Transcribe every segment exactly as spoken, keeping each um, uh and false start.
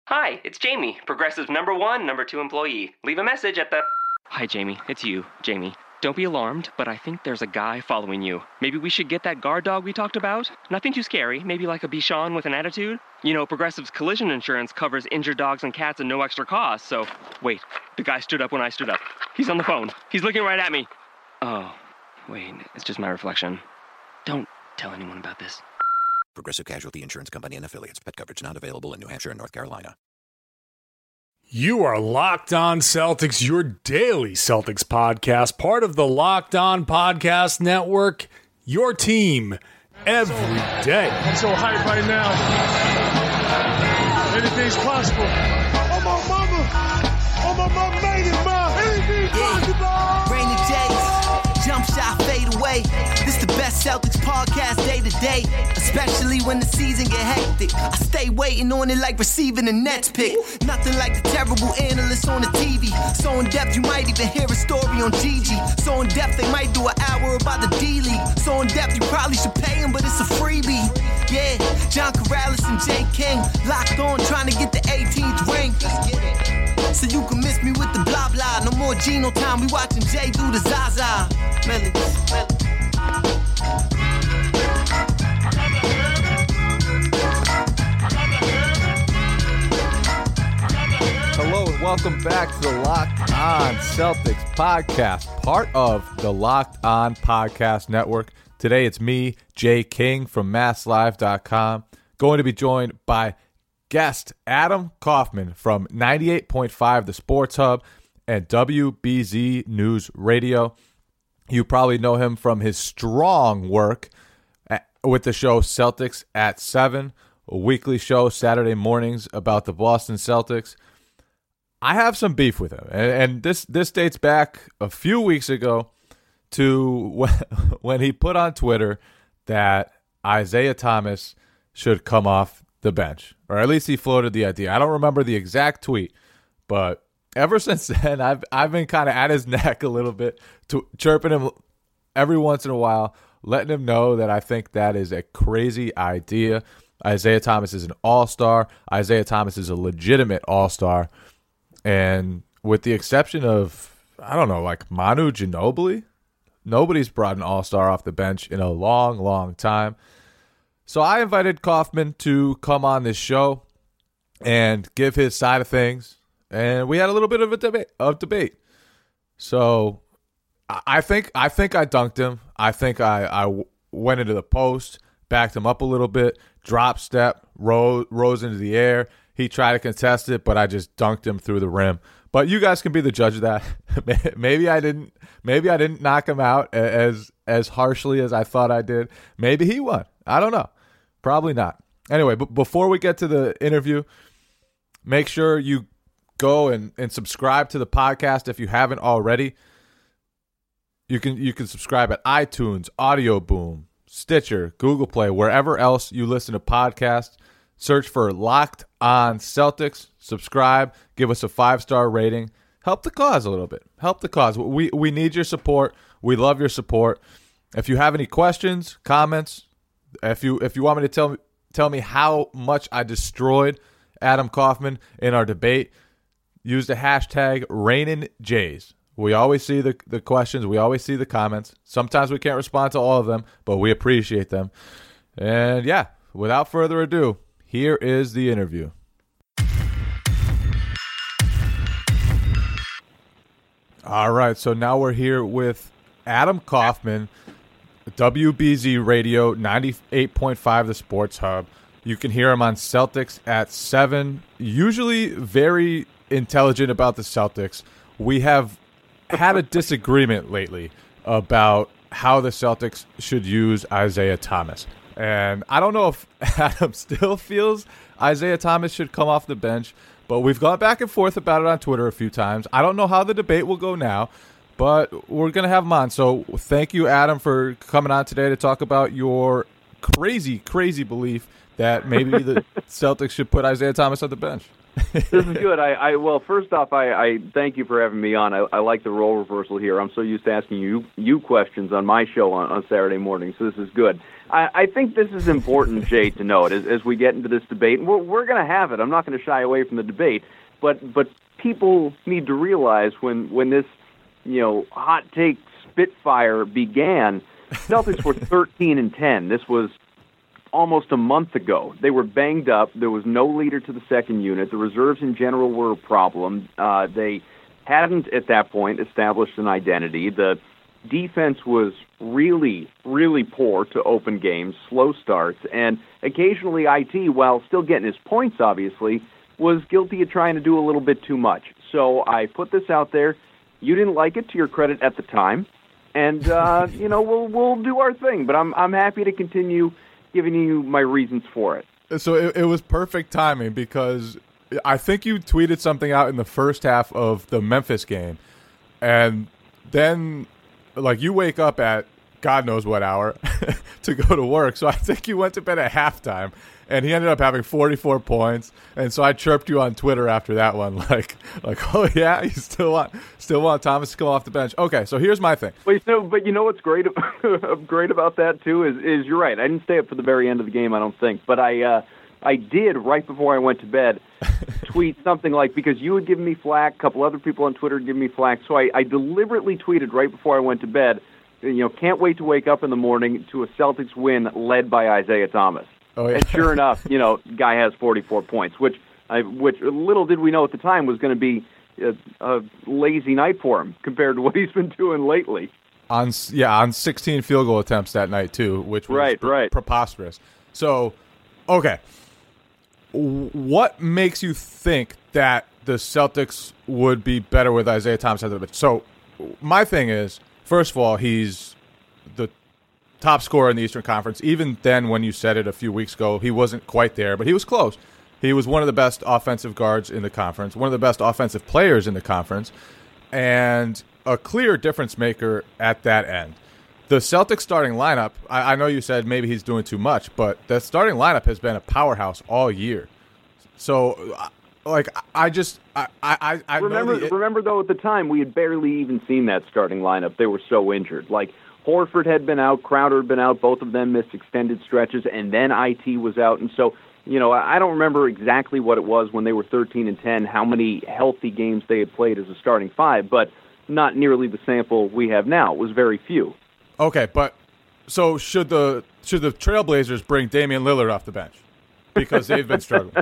Hi, it's Jamie, Progressive's number one, number two employee. Leave a message at the... Hi, Jamie. It's you, Jamie. Don't be alarmed, but I think there's a guy following you. Maybe we should get that guard dog we talked about? Nothing too scary. Maybe like a Bichon with an attitude? You know, Progressive's collision insurance covers injured dogs and cats at no extra cost, so... Wait, the guy stood up when I stood up. He's on the phone. He's looking right at me. Oh, wait, it's just my reflection. Don't tell anyone about this. Progressive Casualty Insurance Company and Affiliates. Pet coverage not available in New Hampshire and North Carolina. You are Locked On Celtics, your daily Celtics podcast, part of the Locked On Podcast Network, your team every day. I'm so hyped right now. Anything's possible. Oh, my mama. Oh, my mama made it, ma. Anything's possible. Rainy days, jump shot, fade away. This the best Celtics podcast day to day, especially when the season get hectic. I stay waiting on it like receiving a Nets pick. Nothing like the terrible analysts on the T V. So in depth you might even hear a story on Gigi. So in depth they might do an hour about the D-League. So in depth you probably should pay him, but it's a freebie. Yeah, John Corrales and Jay King locked on trying to get the eighteenth ring. Let's get it. So you can miss me with the blah blah. No more Geno time, we watching Jay do the Zaza. Melly, melly. Hello and welcome back to the Locked On Celtics podcast, part of the Locked On Podcast Network. Today it's me, Jay King from Mass Live dot com, going to be joined by guest Adam Kaufman from ninety-eight point five The Sports Hub and W B Z News Radio. You probably know him from his strong work at, with the show Celtics at seven, a weekly show Saturday mornings about the Boston Celtics. I have some beef with him, and, and this, this dates back a few weeks ago to when, when he put on Twitter that Isaiah Thomas should come off the bench, or at least he floated the idea. I don't remember the exact tweet, but ever since then, I've I've been kind of at his neck a little bit, to, chirping him every once in a while, letting him know that I think that is a crazy idea. Isaiah Thomas is an all-star. Isaiah Thomas is a legitimate all-star. And with the exception of, I don't know, like Manu Ginobili, nobody's brought an all-star off the bench in a long, long time. So I invited Kaufman to come on this show and give his side of things. And we had a little bit of a debate. Of debate. So I think I think I dunked him. I think I, I went into the post, backed him up a little bit, drop step, rose, rose into the air. He tried to contest it, but I just dunked him through the rim. But you guys can be the judge of that. Maybe I didn't. Maybe I didn't knock him out as as harshly as I thought I did. Maybe he won. I don't know. Probably not. Anyway, but before we get to the interview, make sure you go and, and subscribe to the podcast if you haven't already. You can you can subscribe at iTunes, Audio Boom, Stitcher, Google Play, wherever else you listen to podcasts. Search for Locked On Celtics. Subscribe. Give us a five-star rating. Help the cause a little bit. Help the cause. We we need your support. We love your support. If you have any questions, comments, if you if you want me to tell tell me how much I destroyed Adam Kaufman in our debate, use the hashtag RaininJays. We always see the, the questions. We always see the comments. Sometimes we can't respond to all of them, but we appreciate them. And yeah, without further ado, here is the interview. All right, so now we're here with Adam Kaufman, W B Z Radio, ninety-eight point five The Sports Hub. You can hear him on Celtics at seven, usually very intelligent about the Celtics. We have had a disagreement lately about how the Celtics should use Isaiah Thomas. And I don't know if Adam still feels Isaiah Thomas should come off the bench, but we've gone back and forth about it on Twitter a few times. I don't know how the debate will go now, but we're going to have him on. So thank you, Adam, for coming on today to talk about your crazy, crazy belief that maybe the Celtics should put Isaiah Thomas on the bench. This is good. I, I well, first off, I, I thank you for having me on. I, I like the role reversal here. I'm so used to asking you you questions on my show on, on Saturday morning, so this is good. I, I think this is important, Jay, to note as, as we get into this debate. We're, we're going to have it. I'm not going to shy away from the debate, but but people need to realize when when this you know hot take spitfire began, Celtics were thirteen and ten. This was almost a month ago. They were banged up. There was no leader to the second unit. The reserves in general were a problem. Uh, they hadn't, at that point, established an identity. The defense was really, really poor to open games, slow starts, and occasionally I T, while still getting his points, obviously, was guilty of trying to do a little bit too much. So I put this out there. You didn't like it, to your credit, at the time, and uh, you know we'll we'll do our thing. But I'm I'm happy to continue giving you my reasons for it. So it, it was perfect timing because I think you tweeted something out in the first half of the Memphis game, and then like you wake up at God knows what hour to go to work. So I think you went to bed at halftime, and he ended up having forty-four points. And so I chirped you on Twitter after that one, like, like, oh yeah, you still want, still want Thomas to come off the bench. Okay, so here's my thing. Well, you know, but you know what's great, great about that too is, is you're right. I didn't stay up for the very end of the game, I don't think, but I, uh, I did right before I went to bed tweet something like, because you had given me flack, a couple other people on Twitter had given me flack, so I, I deliberately tweeted right before I went to bed, you know, can't wait to wake up in the morning to a Celtics win led by Isaiah Thomas. Oh, yeah. And sure enough, you know, guy has forty-four points, which I, which little did we know at the time was going to be a, a lazy night for him compared to what he's been doing lately. On yeah, on sixteen field goal attempts that night too, which was right, pre- right. preposterous. So, okay, what makes you think that the Celtics would be better with Isaiah Thomas at the bench? So, my thing is, first of all, he's the top scorer in the Eastern Conference. Even then, when you said it a few weeks ago, he wasn't quite there, but he was close. He was one of the best offensive guards in the conference, one of the best offensive players in the conference, and a clear difference maker at that end. The Celtics starting lineup, I, I know you said maybe he's doing too much, but the starting lineup has been a powerhouse all year. So, like, I just, I, I, I remember. know the, remember though, at the time we had barely even seen that starting lineup. They were so injured. Like Horford had been out, Crowder had been out. Both of them missed extended stretches, and then I T was out, and so. You know, I don't remember exactly what it was when they were thirteen and ten, how many healthy games they had played as a starting five, but not nearly the sample we have now. It was very few. Okay, but so should the should the Trailblazers bring Damian Lillard off the bench because they've been struggling?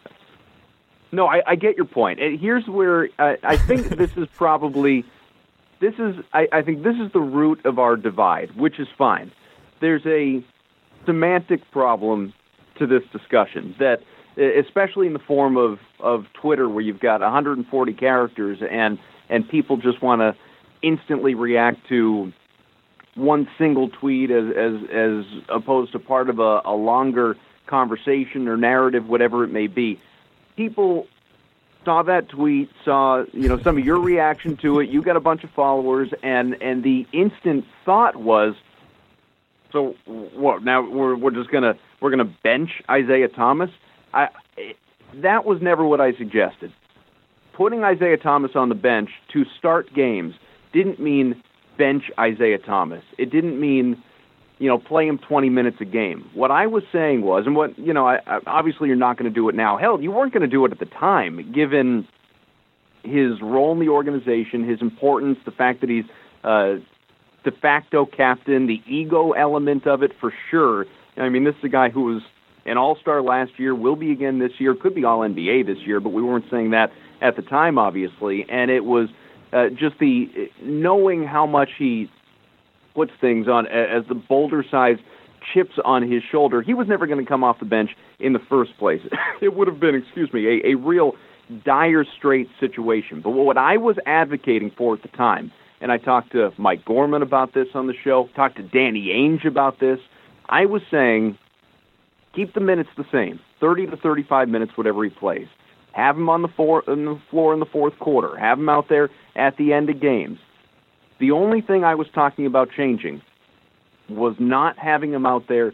No, I, I get your point. Here's where uh, I think this is probably this is I, I think this is the root of our divide, which is fine. There's a semantic problem to this discussion that, especially in the form of, of Twitter, where you've got one hundred forty characters and and people just want to instantly react to one single tweet as as as opposed to part of a, a longer conversation or narrative, whatever it may be. People saw that tweet, saw you know some of your reaction to it. You got a bunch of followers, and and the instant thought was, so what? Now we're we're just gonna we're gonna bench Isaiah Thomas. I that was never what I suggested. Putting Isaiah Thomas on the bench to start games didn't mean bench Isaiah Thomas. It didn't mean you know play him twenty minutes a game. What I was saying was, and what you know, I, I, obviously you're not going to do it now. Hell, you weren't going to do it at the time, given his role in the organization, his importance, the fact that he's uh, de facto captain, the ego element of it for sure. I mean, this is a guy who was an all-star last year, will be again this year, could be all N B A this year, but we weren't saying that at the time, obviously. And it was uh, just the knowing how much he puts things on as the boulder-sized chips on his shoulder. He was never going to come off the bench in the first place. It would have been, excuse me, a, a real dire straight situation. But what I was advocating for at the time, and I talked to Mike Gorman about this on the show, talked to Danny Ainge about this, I was saying, keep the minutes the same, thirty to thirty-five minutes, whatever he plays. Have him on the, four, on the floor in the fourth quarter. Have him out there at the end of games. The only thing I was talking about changing was not having him out there to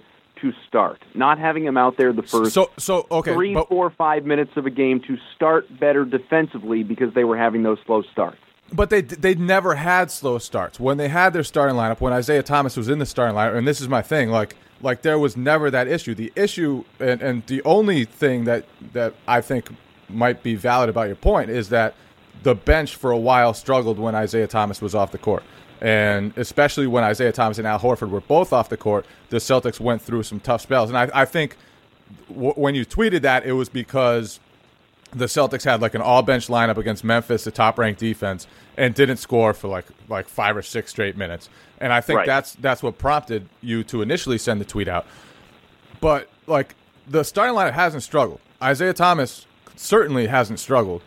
to start. Not having him out there the first so, so, okay, three, but, four, five minutes of a game to start better defensively because they were having those slow starts. But they they never had slow starts. When they had their starting lineup, when Isaiah Thomas was in the starting lineup, and this is my thing, like like there was never that issue. The issue, and, and the only thing that, that I think might be valid about your point is that the bench for a while struggled when Isaiah Thomas was off the court. And especially when Isaiah Thomas and Al Horford were both off the court, the Celtics went through some tough spells. And I, I think w- when you tweeted that, it was because the Celtics had like an all-bench lineup against Memphis, the top-ranked defense, and didn't score for like like five or six straight minutes. And I think right. that's that's what prompted you to initially send the tweet out. But like the starting lineup hasn't struggled. Isaiah Thomas certainly hasn't struggled.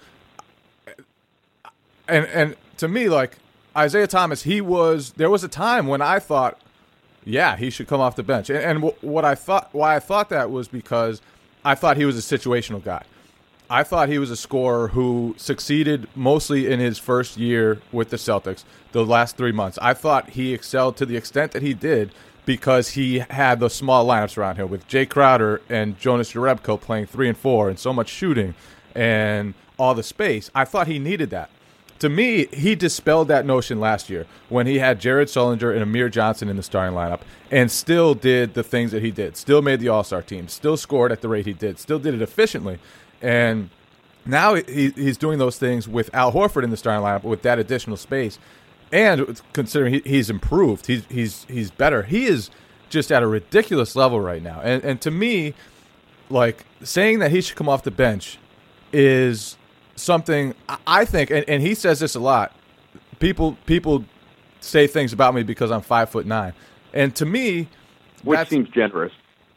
And and to me, like Isaiah Thomas, he was there was a time when I thought, yeah, he should come off the bench. And, and w- what I thought, why I thought that was because I thought he was a situational guy. I thought he was a scorer who succeeded mostly in his first year with the Celtics, the last three months. I thought he excelled to the extent that he did because he had the small lineups around him with Jay Crowder and Jonas Jerebko playing three and four and so much shooting and all the space. I thought he needed that. To me, he dispelled that notion last year when he had Jared Sullinger and Amir Johnson in the starting lineup and still did the things that he did, still made the All-Star team, still scored at the rate he did, still did it efficiently. And now he, he's doing those things with Al Horford in the starting lineup with that additional space. And considering he, he's improved, he's he's he's better. He is just at a ridiculous level right now. And and to me, like saying that he should come off the bench is something I think, and, and he says this a lot. People people say things about me because I'm five foot nine, and to me, which seems generous.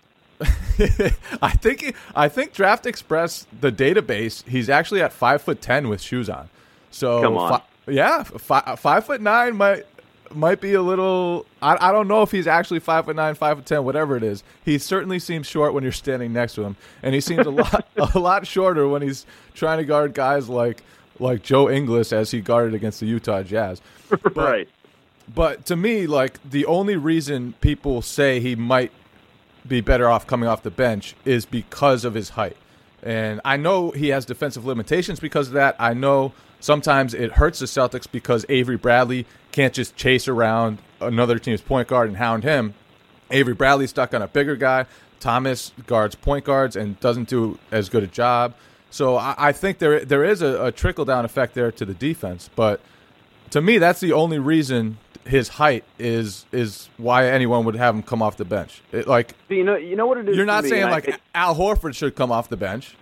I think I think Draft Express, the database, he's actually at five foot ten with shoes on. So come on, fi- yeah, fi- five foot nine might might be a little. I, I don't know if he's actually five foot nine, five foot ten, whatever it is. He certainly seems short when you're standing next to him, and he seems a lot a lot shorter when he's trying to guard guys like like Joe Ingles as he guarded against the Utah Jazz. But, right. But to me, like the only reason people say he might be better off coming off the bench is because of his height. And I know he has defensive limitations because of that. I know sometimes it hurts the Celtics because Avery Bradley can't just chase around another team's point guard and hound him. Avery Bradley's stuck on a bigger guy. Thomas guards point guards and doesn't do as good a job. So I, I think there there is a, a trickle-down effect there to the defense. But to me, that's the only reason his height is is why anyone would have him come off the bench. It, like you know, you know what it is. You're not me, saying like I, it, Al Horford should come off the bench.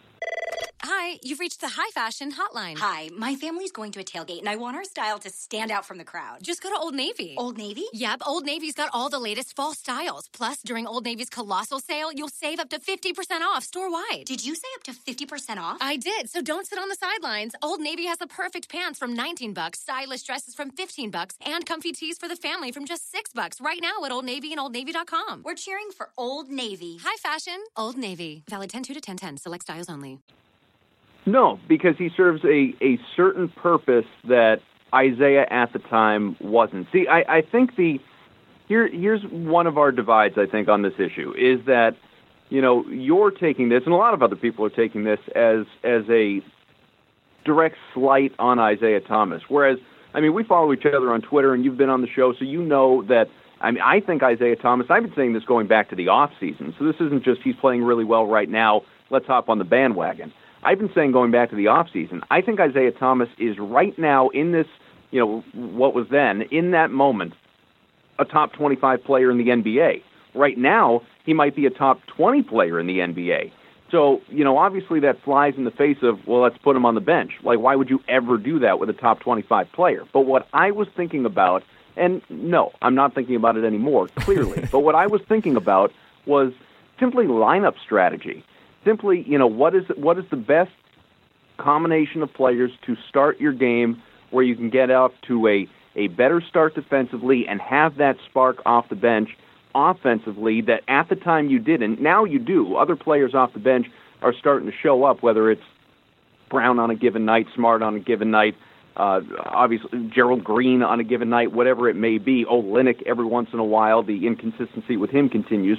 Hi, you've reached the High Fashion Hotline. Hi, my family's going to a tailgate, and I want our style to stand out from the crowd. Just go to Old Navy. Old Navy? Yep, Old Navy's got all the latest fall styles. Plus, during Old Navy's colossal sale, you'll save up to fifty percent off store-wide. Did you say up to fifty percent off? I did, so don't sit on the sidelines. Old Navy has the perfect pants from nineteen bucks, stylish dresses from fifteen bucks, and comfy tees for the family from just six bucks right now at Old Navy and old navy dot com. We're cheering for Old Navy. High fashion, Old Navy. Valid ten two to ten ten. Select styles only. No, because he serves a, a certain purpose that Isaiah at the time wasn't. See, I, I think the here here's one of our divides, I think, on this issue, is that, you know, you're taking this, and a lot of other people are taking this as as a direct slight on Isaiah Thomas. Whereas, I mean, we follow each other on Twitter, and you've been on the show, so you know that, I mean, I think Isaiah Thomas, I've been saying this going back to the offseason, so this isn't just he's playing really well right now, let's hop on the bandwagon. I've been saying going back to the offseason, I think Isaiah Thomas is right now in this, you know, what was then, in that moment, a top twenty-five player in the N B A. Right now, he might be a top twenty player in the N B A. So, you know, obviously that flies in the face of, well, let's put him on the bench. Like, why would you ever do that with a top twenty-five player? But what I was thinking about, and no, I'm not thinking about it anymore, clearly, but what I was thinking about was simply lineup strategy. Simply, you know, what is what is the best combination of players to start your game where you can get out to a, a better start defensively and have that spark off the bench offensively that at the time you didn't. Now you do. Other players off the bench are starting to show up, whether it's Brown on a given night, Smart on a given night, uh, obviously Gerald Green on a given night, whatever it may be. Olynyk every once in a while. The inconsistency with him continues. But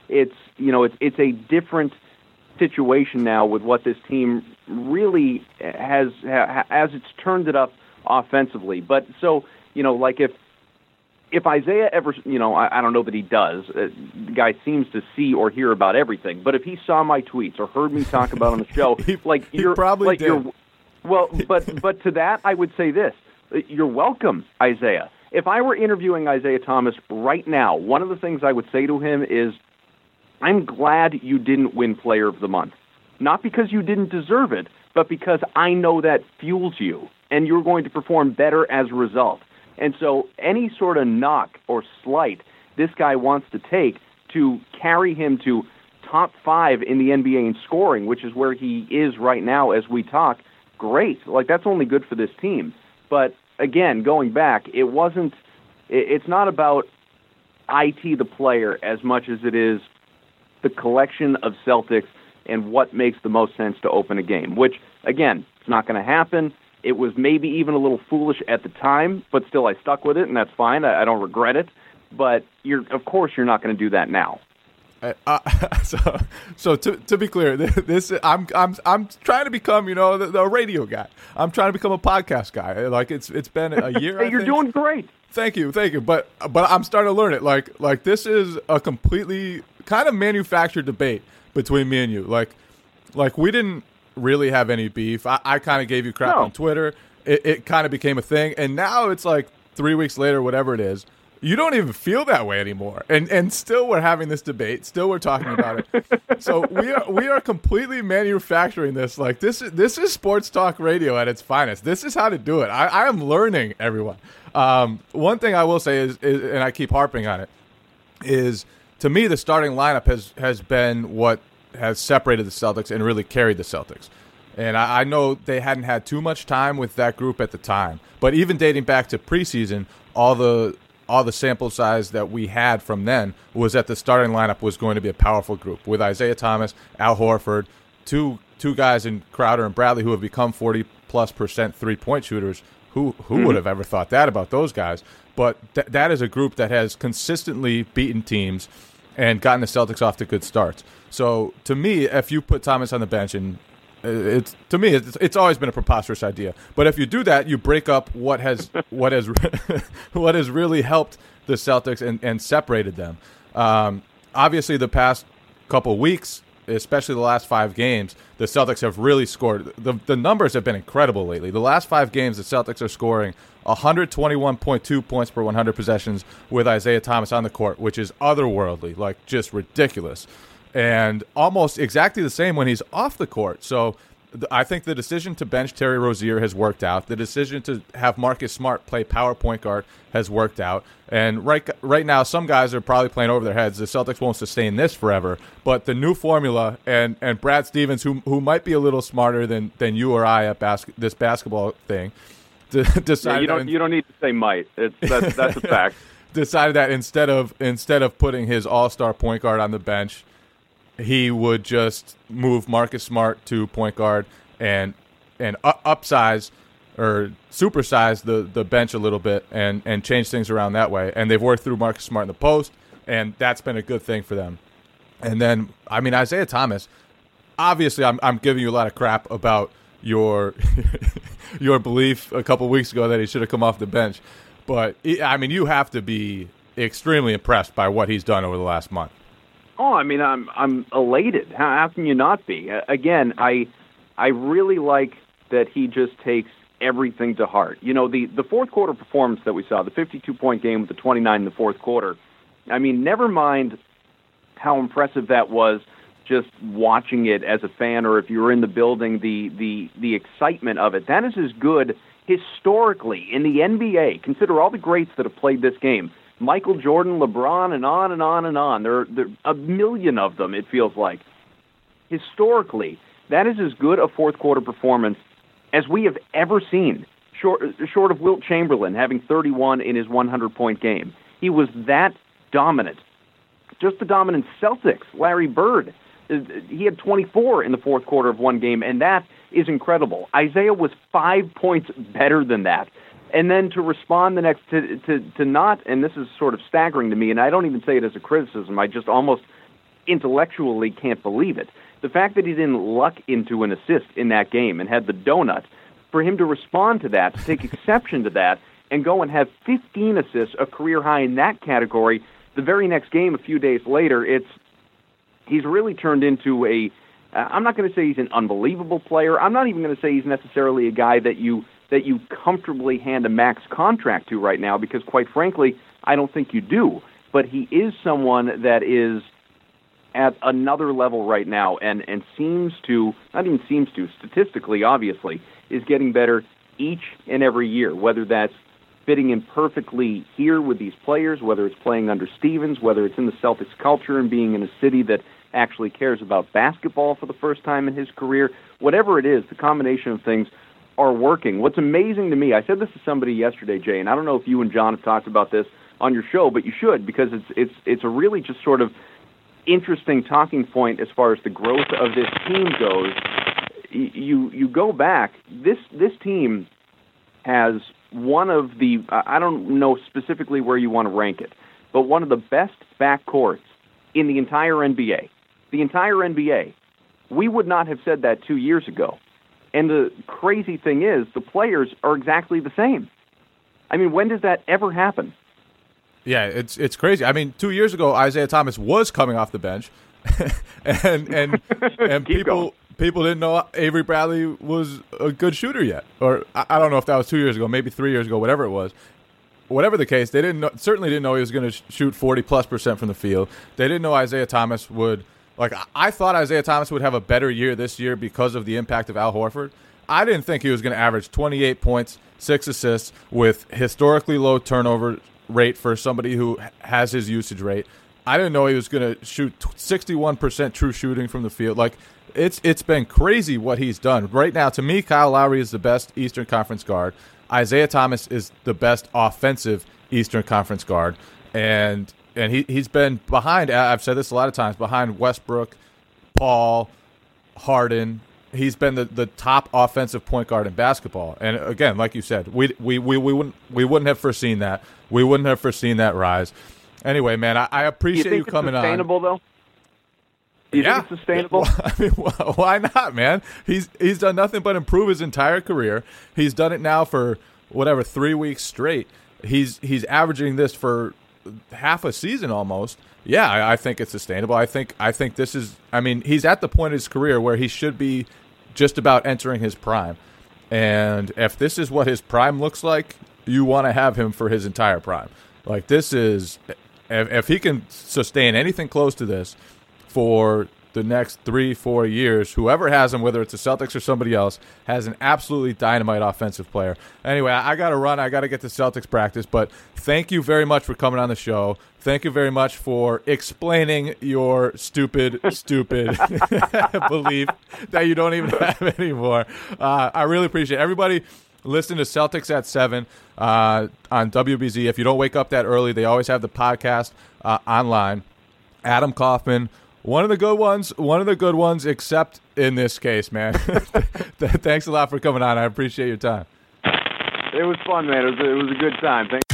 it's you know it's it's a different situation now with what this team really has ha, as it's turned it up offensively. But so you know, like if if Isaiah ever, you know, I, I don't know that he does. Uh, the guy seems to see or hear about everything. But if he saw my tweets or heard me talk about on the show, he, like he you're probably like did. you're well, but but to that I would say this: you're welcome, Isaiah. If I were interviewing Isaiah Thomas right now, one of the things I would say to him is, I'm glad you didn't win Player of the Month. Not because you didn't deserve it, but because I know that fuels you, and you're going to perform better as a result. And so any sort of knock or slight this guy wants to take to carry him to top five in the N B A in scoring, which is where he is right now as we talk, great. Like, that's only good for this team. But again, going back, it wasn't, it's not about I T the player as much as it is the collection of Celtics and what makes the most sense to open a game, which, again, it's not going to happen. It was maybe even a little foolish at the time, but still I stuck with it, and that's fine. I, I don't regret it. But you're, of course, you're not going to do that now. Uh, so, so to to be clear, this I'm I'm I'm trying to become, you know, the, the radio guy. I'm trying to become a podcast guy. Like it's it's been a year. Hey, I you're think. doing great. Thank you, thank you. But but I'm starting to learn it. Like like this is a completely kind of manufactured debate between me and you. Like like we didn't really have any beef. I, I kind of gave you crap no. on Twitter. It, it kind of became a thing, and now it's like three weeks later, whatever it is. You don't even feel that way anymore, and and still we're having this debate. Still we're talking about it. So we are we are completely manufacturing this. Like this is this is sports talk radio at its finest. This is how to do it. I, I am learning, everyone. Um, one thing I will say is, is, and I keep harping on it, is to me the starting lineup has has been what has separated the Celtics and really carried the Celtics. And I, I know they hadn't had too much time with that group at the time, but even dating back to preseason, all the all the sample size that we had from then was that the starting lineup was going to be a powerful group with Isaiah Thomas, Al Horford, two two guys in Crowder and Bradley who have become forty plus percent three-point shooters. Who who mm-hmm. would have ever thought that about those guys? But th- that is a group that has consistently beaten teams and gotten the Celtics off to good starts. So to me, if you put Thomas on the bench, and it's to me, it's, it's always been a preposterous idea. But if you do that, you break up what has what has what has really helped the Celtics and, and separated them. Um, obviously, the past couple weeks, especially the last five games, the Celtics have really scored. The, the numbers have been incredible lately. The last five games, the Celtics are scoring one twenty-one point two points per one hundred possessions with Isaiah Thomas on the court, which is otherworldly, like just ridiculous. And almost exactly the same when he's off the court. So th- I think the decision to bench Terry Rozier has worked out. The decision to have Marcus Smart play power point guard has worked out. And right right now, some guys are probably playing over their heads. The Celtics won't sustain this forever. But the new formula and, and Brad Stevens, who who might be a little smarter than, than you or I at bas- this basketball thing, decided yeah, you don't that, you don't need to say might. It's that's, that's a fact. Decided that instead of instead of putting his all-star point guard on the bench, he would just move Marcus Smart to point guard and and upsize or supersize the, the bench a little bit and, and change things around that way. And they've worked through Marcus Smart in the post, and that's been a good thing for them. And then, I mean, Isaiah Thomas, obviously I'm I'm giving you a lot of crap about your your belief a couple weeks ago that he should have come off the bench. But, I mean, you have to be extremely impressed by what he's done over the last month. Oh, I mean, I'm I'm elated. How, how can you not be? Uh, again, I I really like that he just takes everything to heart. You know, the, the fourth quarter performance that we saw, the fifty-two point game with the twenty-nine in the fourth quarter, I mean, never mind how impressive that was just watching it as a fan, or if you were in the building, the, the, the excitement of it. That is as good historically in the N B A. Consider all the greats that have played this game. Michael Jordan, LeBron, and on and on and on. There are, there are a million of them, it feels like. Historically, that is as good a fourth-quarter performance as we have ever seen, short, short of Wilt Chamberlain having thirty-one in his hundred-point game. He was that dominant. Just the dominant Celtics, Larry Bird, he had twenty-four in the fourth quarter of one game, and that is incredible. Isaiah was five points better than that. And then to respond the next to, to to not, and this is sort of staggering to me, and I don't even say it as a criticism, I just almost intellectually can't believe it. The fact that he didn't luck into an assist in that game and had the donut, for him to respond to that, to take exception to that, and go and have fifteen assists, a career high in that category, the very next game a few days later, it's he's really turned into a, uh, I'm not going to say he's an unbelievable player. I'm not even going to say he's necessarily a guy that you that you comfortably hand a max contract to right now, because quite frankly, I don't think you do. But he is someone that is at another level right now and, and seems to, not even seems to, statistically, obviously, is getting better each and every year, whether that's fitting in perfectly here with these players, whether it's playing under Stevens, whether it's in the Celtics culture and being in a city that actually cares about basketball for the first time in his career. Whatever it is, the combination of things are working. What's amazing to me, I said this to somebody yesterday, Jay, and I don't know if you and John have talked about this on your show, but you should, because it's it's it's a really just sort of interesting talking point as far as the growth of this team goes. You you go back, this this team has one of the, I don't know specifically where you want to rank it, but one of the best backcourts in the entire N B A. The entire N B A. We would not have said that two years ago. And the crazy thing is, the players are exactly the same. I mean, when does that ever happen? Yeah, it's it's crazy. I mean, two years ago, Isaiah Thomas was coming off the bench, and and and people going. people didn't know Avery Bradley was a good shooter yet. Or I, I don't know if that was two years ago, maybe three years ago, whatever it was. Whatever the case, they didn't know, certainly didn't know he was going to shoot forty plus percent from the field. They didn't know Isaiah Thomas would. Like, I thought Isaiah Thomas would have a better year this year because of the impact of Al Horford. I didn't think he was going to average twenty-eight points, six assists, with historically low turnover rate for somebody who has his usage rate. I didn't know he was going to shoot sixty-one percent true shooting from the field. Like, it's it's been crazy what he's done. Right now, to me, Kyle Lowry is the best Eastern Conference guard. Isaiah Thomas is the best offensive Eastern Conference guard. And and he, he's been behind, I've said this a lot of times, behind Westbrook, Paul, Harden. He's been the, the top offensive point guard in basketball. And again, like you said, we we, we, we wouldn't we wouldn't have foreseen that. We wouldn't have foreseen that rise. Anyway, man, I, I appreciate you, you coming on. Sustainable though? Do you yeah. think it's sustainable? I mean, why not, man? He's he's done nothing but improve his entire career. He's done it now for whatever three weeks straight. He's he's averaging this for half a season almost. Yeah, I, I think it's sustainable. I think I think this is. I mean, he's at the point of his career where he should be just about entering his prime. And if this is what his prime looks like, you want to have him for his entire prime. Like, this is, if, if he can sustain anything close to this for the next three, four years, whoever has him, whether it's the Celtics or somebody else, has an absolutely dynamite offensive player. Anyway, I, I got to run. I got to get to Celtics practice. But thank you very much for coming on the show. Thank you very much for explaining your stupid, stupid belief that you don't even have anymore. Uh, I really appreciate it. Everybody, listen to Celtics at seven uh, on W B Z. If you don't wake up that early, they always have the podcast uh, online. Adam Kaufman. One of the good ones, one of the good ones, except in this case, man. Thanks a lot for coming on. I appreciate your time. It was fun, man. It was, it was a good time. Thanks.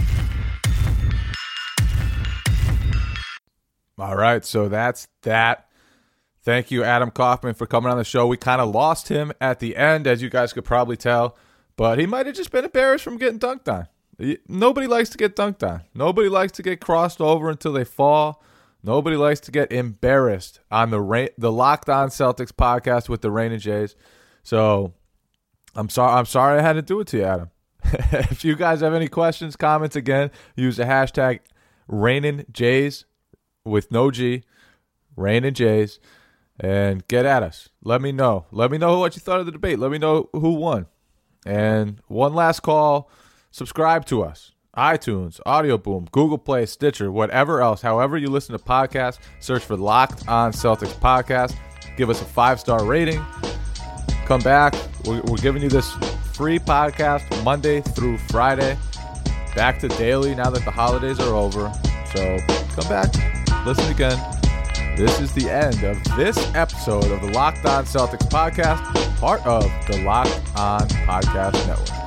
All right, so that's that. Thank you, Adam Kaufman, for coming on the show. We kind of lost him at the end, as you guys could probably tell, but he might have just been embarrassed from getting dunked on. Nobody likes to get dunked on. Nobody likes to get crossed over until they fall. Nobody likes to get embarrassed on the rain, the Locked On Celtics podcast with the Rain and Jays. So I'm sorry. I'm sorry I had to do it to you, Adam. If you guys have any questions, comments, again, use the hashtag Rain and Jays with no G, Rain and Jays, and get at us. Let me know. Let me know what you thought of the debate. Let me know who won. And one last call: subscribe to us. iTunes, Audio Boom, Google Play, Stitcher, whatever else, however you listen to podcasts, search for Locked On Celtics Podcast. Give us a five-star rating. Come back. We're, we're giving you this free podcast Monday through Friday. Back to daily now that the holidays are over. So come back. Listen again. This is the end of this episode of the Locked On Celtics Podcast, part of the Locked On Podcast Network.